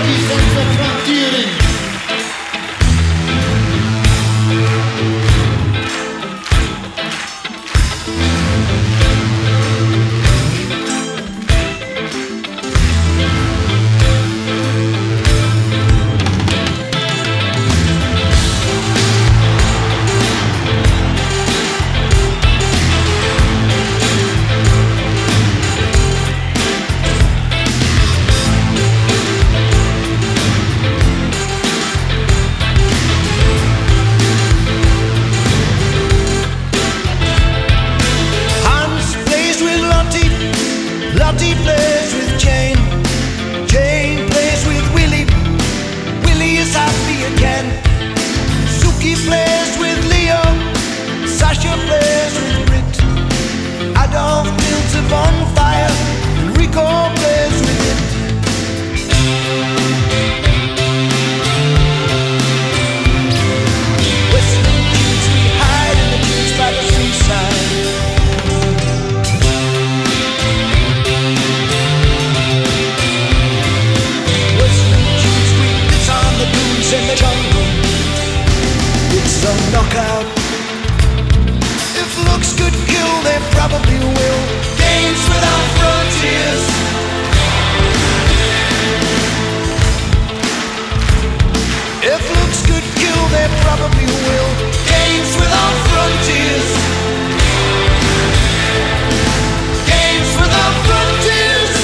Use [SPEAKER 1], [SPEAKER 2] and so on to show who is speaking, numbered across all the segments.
[SPEAKER 1] Rocky senza frontiere.
[SPEAKER 2] Lottie plays with Jane, Jane plays with Willie, Willie is happy again. Suki plays with Leo, Sasha plays with Brit. Adolf builds a bonfire, and Rico plays with it. Whistling kids, we hide in the trees by the seaside. In the jungle, it's a knockout. If looks could kill, they probably will. Games without frontiers. If looks could kill, they probably will. Games without frontiers. Games without frontiers.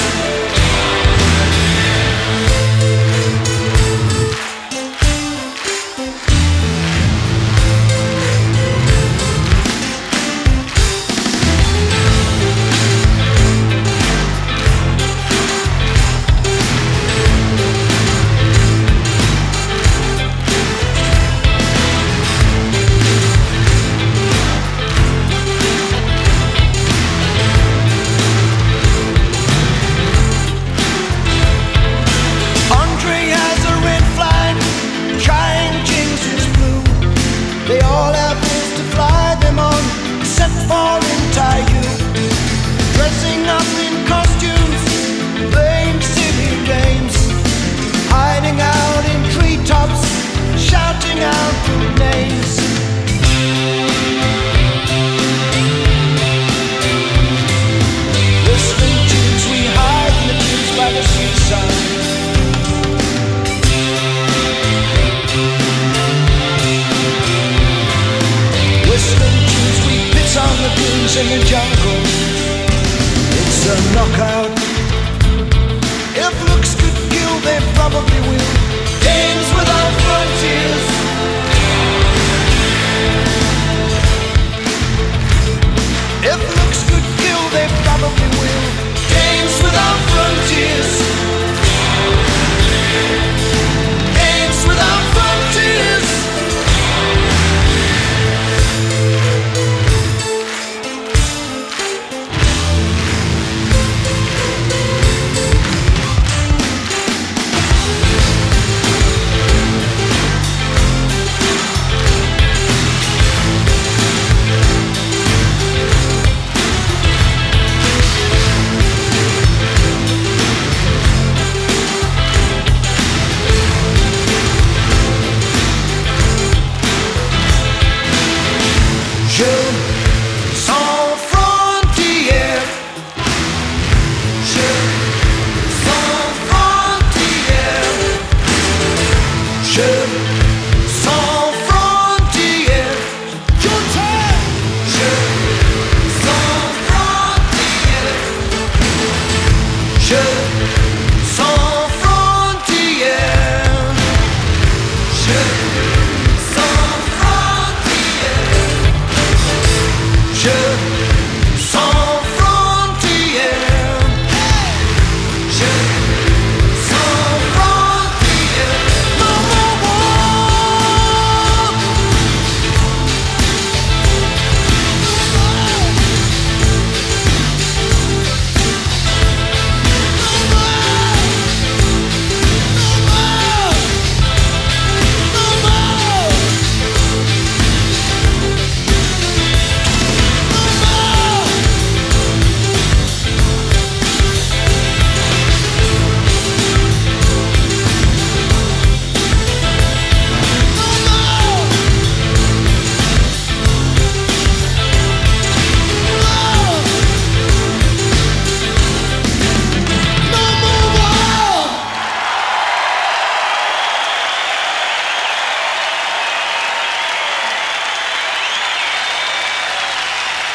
[SPEAKER 2] Dressing up in costumes, playing silly games, hiding out in treetops, shouting out good names. Whistling tunes, we hide in the trees by the seaside. Whistling tunes, we piss on the dunes in the jungle. It's a knockout. If looks could kill, they probably will. Games without frontiers. If looks could kill, they probably will. Games without frontiers. Games without frontiers.